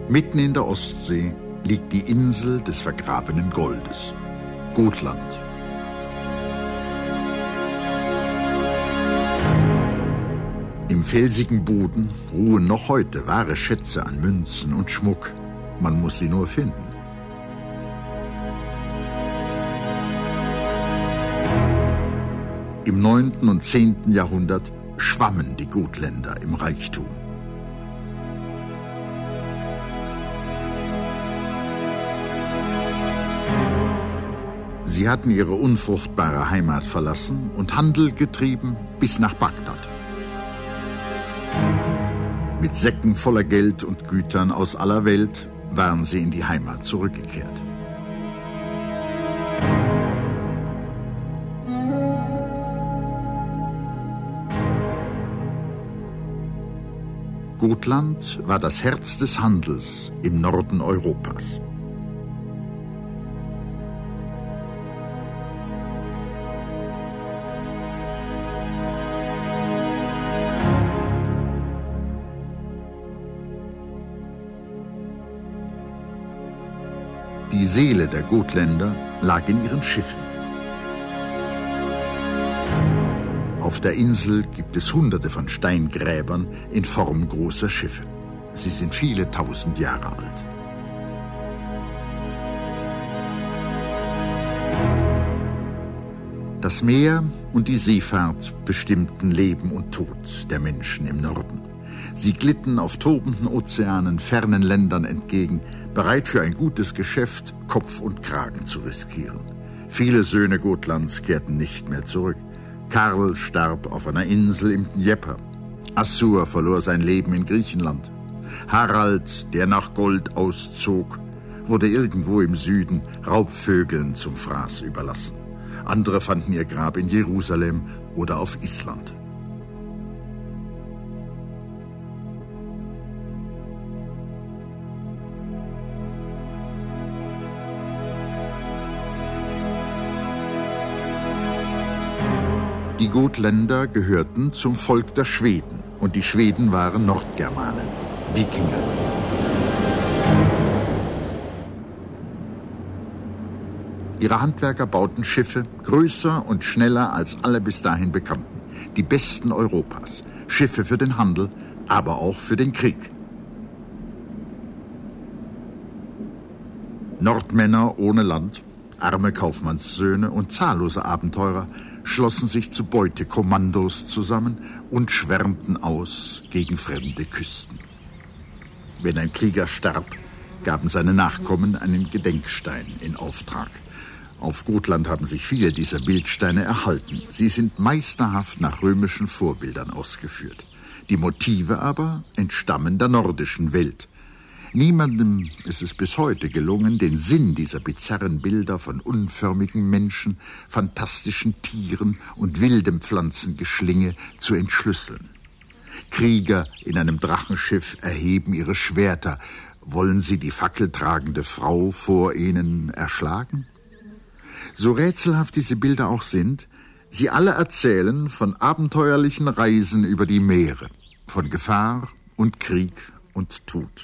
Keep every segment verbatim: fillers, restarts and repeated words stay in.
Mitten in der Ostsee liegt die Insel des vergrabenen Goldes, Gotland. Im felsigen Boden ruhen noch heute wahre Schätze an Münzen und Schmuck. Man muss sie nur finden. Im neunten und zehnten Jahrhundert schwammen die Gotländer im Reichtum. Sie hatten ihre unfruchtbare Heimat verlassen und Handel getrieben bis nach Bagdad. Mit Säcken voller Geld und Gütern aus aller Welt waren sie in die Heimat zurückgekehrt. Gotland war das Herz des Handels im Norden Europas. Die Seele der Gotländer lag in ihren Schiffen. Auf der Insel gibt es hunderte von Steingräbern in Form großer Schiffe. Sie sind viele tausend Jahre alt. Das Meer und die Seefahrt bestimmten Leben und Tod der Menschen im Norden. Sie glitten auf tobenden Ozeanen fernen Ländern entgegen, bereit für ein gutes Geschäft Kopf und Kragen zu riskieren. Viele Söhne Gotlands kehrten nicht mehr zurück. Karl starb auf einer Insel im Dnieper. Assur verlor sein Leben in Griechenland. Harald, der nach Gold auszog, wurde irgendwo im Süden Raubvögeln zum Fraß überlassen. Andere fanden ihr Grab in Jerusalem oder auf Island. Die Gotländer gehörten zum Volk der Schweden und die Schweden waren Nordgermanen, Wikinger. Ihre Handwerker bauten Schiffe größer und schneller als alle bis dahin bekannten, die besten Europas. Schiffe für den Handel, aber auch für den Krieg. Nordmänner ohne Land, arme Kaufmannssöhne und zahllose Abenteurer schlossen sich zu Beutekommandos zusammen und schwärmten aus gegen fremde Küsten. Wenn ein Krieger starb, gaben seine Nachkommen einen Gedenkstein in Auftrag. Auf Gotland haben sich viele dieser Bildsteine erhalten. Sie sind meisterhaft nach römischen Vorbildern ausgeführt. Die Motive aber entstammen der nordischen Welt. Niemandem ist es bis heute gelungen, den Sinn dieser bizarren Bilder von unförmigen Menschen, fantastischen Tieren und wildem Pflanzengeschlinge zu entschlüsseln. Krieger in einem Drachenschiff erheben ihre Schwerter. Wollen sie die fackeltragende Frau vor ihnen erschlagen? So rätselhaft diese Bilder auch sind, sie alle erzählen von abenteuerlichen Reisen über die Meere, von Gefahr und Krieg und Tod.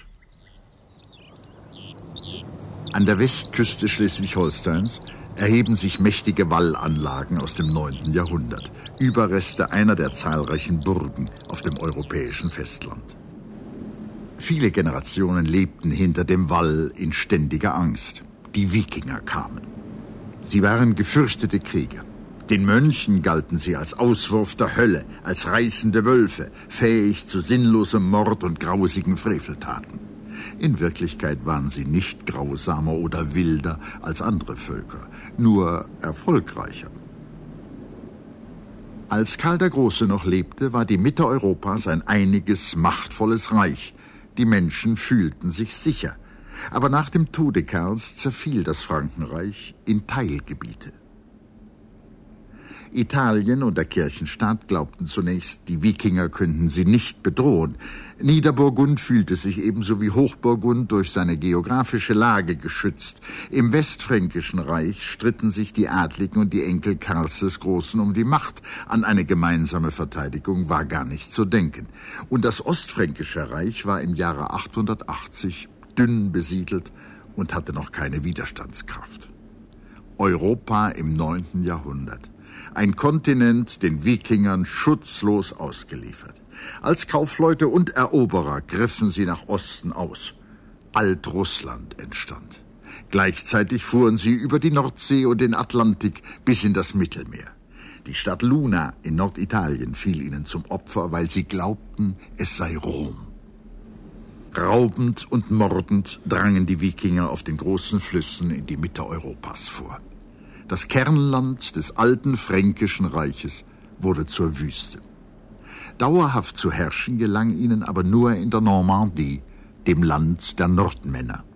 An der Westküste Schleswig-Holsteins erheben sich mächtige Wallanlagen aus dem neunten Jahrhundert, Überreste einer der zahlreichen Burgen auf dem europäischen Festland. Viele Generationen lebten hinter dem Wall in ständiger Angst. Die Wikinger kamen. Sie waren gefürchtete Krieger. Den Mönchen galten sie als Auswurf der Hölle, als reißende Wölfe, fähig zu sinnlosem Mord und grausigen Freveltaten. In Wirklichkeit waren sie nicht grausamer oder wilder als andere Völker, nur erfolgreicher. Als Karl der Große noch lebte, war die Mitte Europas ein einiges, machtvolles Reich. Die Menschen fühlten sich sicher. Aber nach dem Tode Karls zerfiel das Frankenreich in Teilgebiete. Italien und der Kirchenstaat glaubten zunächst, die Wikinger könnten sie nicht bedrohen. Niederburgund fühlte sich ebenso wie Hochburgund durch seine geografische Lage geschützt. Im Westfränkischen Reich stritten sich die Adligen und die Enkel Karls des Großen um die Macht. An eine gemeinsame Verteidigung war gar nicht zu denken. Und das Ostfränkische Reich war im Jahre achthundertachtzig dünn besiedelt und hatte noch keine Widerstandskraft. Europa im neunten Jahrhundert. Ein Kontinent den Wikingern schutzlos ausgeliefert. Als Kaufleute und Eroberer griffen sie nach Osten aus. Altrussland entstand. Gleichzeitig fuhren sie über die Nordsee und den Atlantik bis in das Mittelmeer. Die Stadt Luna in Norditalien fiel ihnen zum Opfer, weil sie glaubten, es sei Rom. Raubend und mordend drangen die Wikinger auf den großen Flüssen in die Mitte Europas vor. Das Kernland des alten Fränkischen Reiches wurde zur Wüste. Dauerhaft zu herrschen gelang ihnen aber nur in der Normandie, dem Land der Nordmänner.